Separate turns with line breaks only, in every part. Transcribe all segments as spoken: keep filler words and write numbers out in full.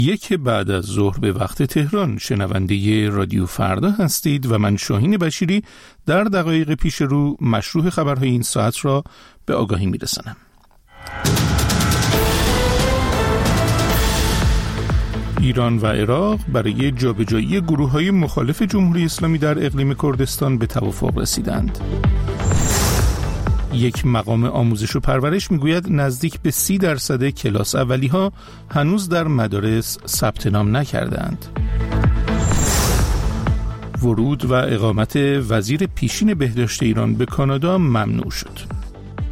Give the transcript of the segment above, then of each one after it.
یک بعد از ظهر به وقت تهران، شنونده رادیو فردا هستید و من شاهین بشیری در دقایق پیش رو مشروع خبرهای این ساعت را به آگاهی میرسانم. ایران و عراق برای جابجایی گروه‌های مخالف جمهوری اسلامی در اقلیم کردستان به توافق رسیدند. یک مقام آموزش و پرورش میگوید نزدیک به سی درصد کلاس اولی ها هنوز در مدارس ثبت نام نکردند. ورود و اقامت وزیر پیشین بهداشت ایران به کانادا ممنوع شد.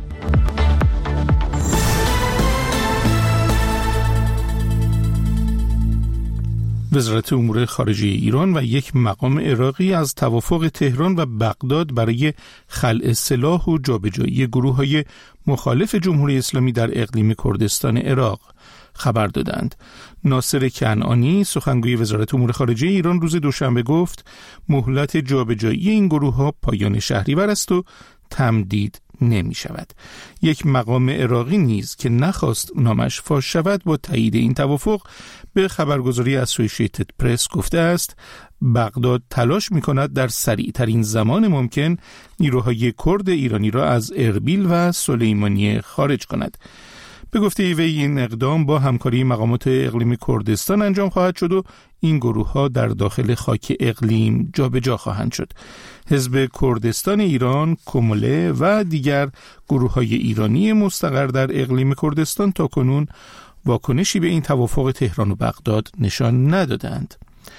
وزارت امور خارجه ایران و یک مقام عراقی از توافق تهران و بغداد برای خلع سلاح و جابجایی گروه‌های مخالف جمهوری اسلامی در اقلیم کردستان عراق خبر دادند. ناصر کنعانی سخنگوی وزارت امور خارجه ایران روز دوشنبه گفت مهلت جابجایی این گروه‌ها پایان شهریور است و تمدید نمی شود. یک مقام عراقی نیز که نخواست نامش فاش شود با تایید این توافق به خبرگزاری اسوسییتد پرس گفته است بغداد تلاش می کند در سریع ترین زمان ممکن نیروهای کرد ایرانی را از اربیل و سلیمانیه خارج کند. به گفته وی این اقدام با همکاری مقامات اقلیم کردستان انجام خواهد شد و این گروه ها در داخل خاک اقلیم جابجا خواهند شد. حزب کردستان ایران، کموله و دیگر گروه های ایرانی مستقر در اقلیم کردستان تا کنون واکنشی به این توافق تهران و بغداد نشان ندادند.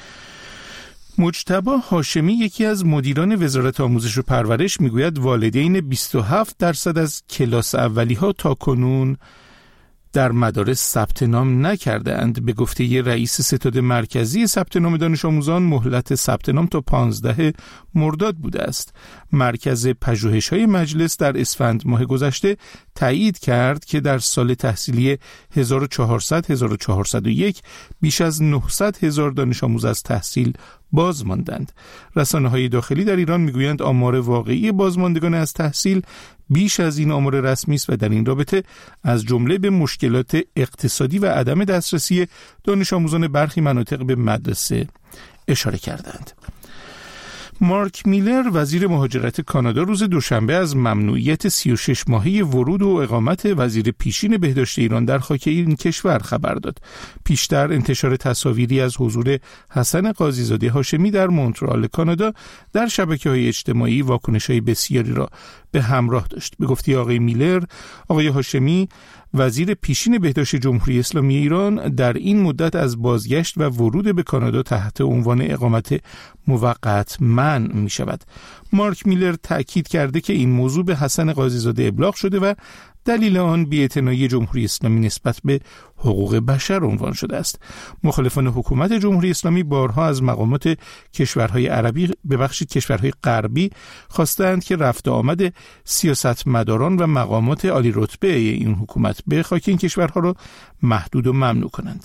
مجتبی هاشمی یکی از مدیران وزارت آموزش و پرورش میگوید والدین بیست و هفت درصد از کلاس اولی ها تا کنون در مدارس ثبت نام نکردند. به گفته رئیس ستاد مرکزی ثبت نام دانش آموزان مهلت ثبت نام تا پانزده مرداد بوده است. مرکز پژوهش‌های مجلس در اسفند ماه گذشته تایید کرد که در سال تحصیلی هزار و چهارصد هزار و چهارصد و یک بیش از نهصد هزار دانش آموز از تحصیل باز ماندند. رسانه‌های داخلی در ایران میگویند آمار واقعی بازماندگان از تحصیل بیش از این آمار رسمی است و در این رابطه از جمله به مشکلات اقتصادی و عدم دسترسی دانش آموزان برخی مناطق به مدرسه اشاره کردند. مارک میلر وزیر مهاجرت کانادا روز دوشنبه از ممنوعیت سی و شش ماهه ورود و اقامت وزیر پیشین بهداشت ایران در خاک این کشور خبر داد. پیشتر انتشار تصاویری از حضور حسن قاضیزاده هاشمی در مونترال کانادا در شبکه‌های اجتماعی واکنش‌های بسیاری را به همراه داشت. به گفته آقای میلر، آقای هاشمی وزیر پیشین بهداشت جمهوری اسلامی ایران در این مدت از بازگشت و ورود به کانادا تحت عنوان اقامت موقت منع می شود. مارک میلر تأکید کرده که این موضوع به حسن قاضیزاده ابلاغ شده و دلیل آن بی‌اعتنایی جمهوری اسلامی نسبت به حقوق بشر عنوان شده است. مخالفان حکومت جمهوری اسلامی بارها از مقامات کشورهای عربی ببخشید کشورهای غربی خواستند که رفت و آمد سیاستمداران و مقامات عالی رتبه این حکومت به خاک این کشورها را محدود و ممنوع کنند.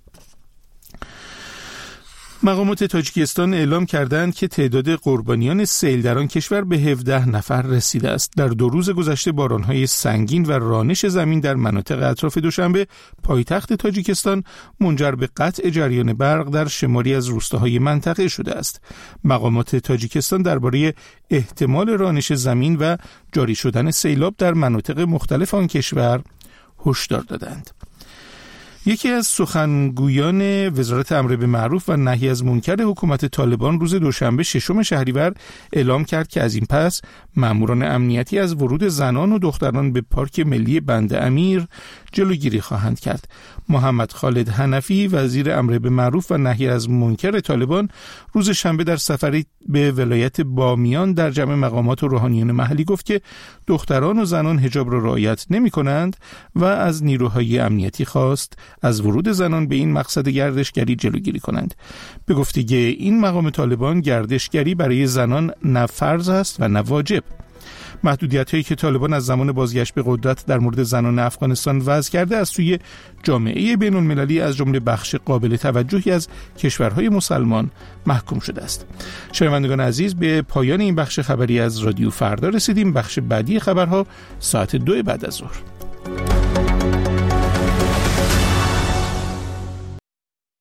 مقامات تاجیکستان اعلام کردند که تعداد قربانیان سیل در آن کشور به هفده نفر رسیده است. در دو روز گذشته بارانهای سنگین و رانش زمین در مناطق اطراف دوشنبه پایتخت تاجیکستان منجر به قطع جریان برق در شماری از روستاهای منطقه شده است. مقامات تاجیکستان درباره احتمال رانش زمین و جاری شدن سیلاب در مناطق مختلف آن کشور هشدار دادند. یکی از سخنگویان وزارت امر به معروف و نهی از منکر حکومت طالبان روز دوشنبه ششم شهریور اعلام کرد که از این پس ماموران امنیتی از ورود زنان و دختران به پارک ملی بند امیر جلوگیری خواهند کرد. محمد خالد حنفی وزیر امر به معروف و نهی از منکر طالبان روز شنبه در سفری به ولایت بامیان در جمع مقامات و روحانیان محلی گفت که دختران و زنان حجاب را رعایت نمی کنند و از نیروهای امنیتی خواست از ورود زنان به این مقصد گردشگری جلوگیری کنند. به گفته این مقام طالبان گردشگری برای زنان نه فرض است و نه واجب. محدودیت‌هایی که طالبان از زمان بازگشت به قدرت در مورد زنان افغانستان وضع کرده از سوی جامعه بین‌المللی از جمله بخش قابل توجهی از کشورهای مسلمان محکوم شده است. شنوندگان عزیز، به پایان این بخش خبری از رادیو فردا رسیدیم. بخش بعدی خبرها ساعت دو بعد از ظهر.